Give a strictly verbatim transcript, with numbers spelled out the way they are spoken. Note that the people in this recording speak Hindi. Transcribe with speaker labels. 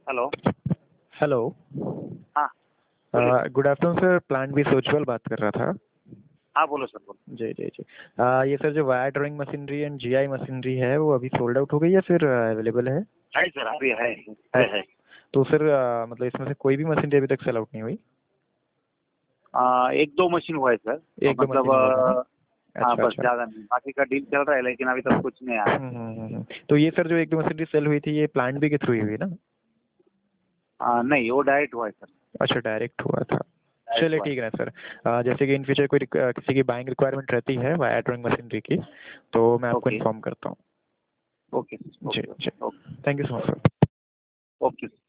Speaker 1: हेलो।
Speaker 2: हेलो।
Speaker 1: हाँ, बोलिए sir.
Speaker 2: Good afternoon sir, plant B सोचवल बात कर रहा था।
Speaker 1: हाँ, बोलो सर, बोलो।
Speaker 2: जी जी जी। आ, ये सर जो wire drawing machinery and GI machinery है वो अभी सोल्ड आउट हो गई या फिर अवेलेबल है?
Speaker 1: है सर, अभी है है है।
Speaker 2: तो सर आ, मतलब इसमें से कोई भी मशीनरी अभी तक सेल आउट नहीं हुई?
Speaker 1: आ, एक दो मशीन हुआ है सर।
Speaker 2: एक दो
Speaker 1: मतलब
Speaker 2: मशीन हुआ है ना?
Speaker 1: आ, हाँ,
Speaker 2: अच्छा
Speaker 1: बस
Speaker 2: अच्छा।
Speaker 1: ज़्यादा नहीं। बाकी का डील चल रहा है, लेकिन अभी तक कुछ नहीं आया।
Speaker 2: हम्म हम्म हम्म, हम्म। तो ये सर जो एक दो मशीनरी सेल हुई थी ये प्लांट बी के थ्रू ही हुई ना?
Speaker 1: आ, नहीं, वो डायरेक्ट हुआ है सर।
Speaker 2: अच्छा, डायरेक्ट हुआ था।
Speaker 1: डायरेक्ट
Speaker 2: चलिए
Speaker 1: हुआ है।
Speaker 2: ठीक है सर। आ, जैसे कि इन फ्यूचर कोई रिक- किसी की बाइंग रिक्वायरमेंट रहती है वायर ड्राइंग मशीनरी की तो मैं आपको
Speaker 1: ओके
Speaker 2: इन्फॉर्म करता हूँ।
Speaker 1: ओके
Speaker 2: जी
Speaker 1: ओके
Speaker 2: जी।
Speaker 1: Okay
Speaker 2: thank you so much sir.
Speaker 1: Okay.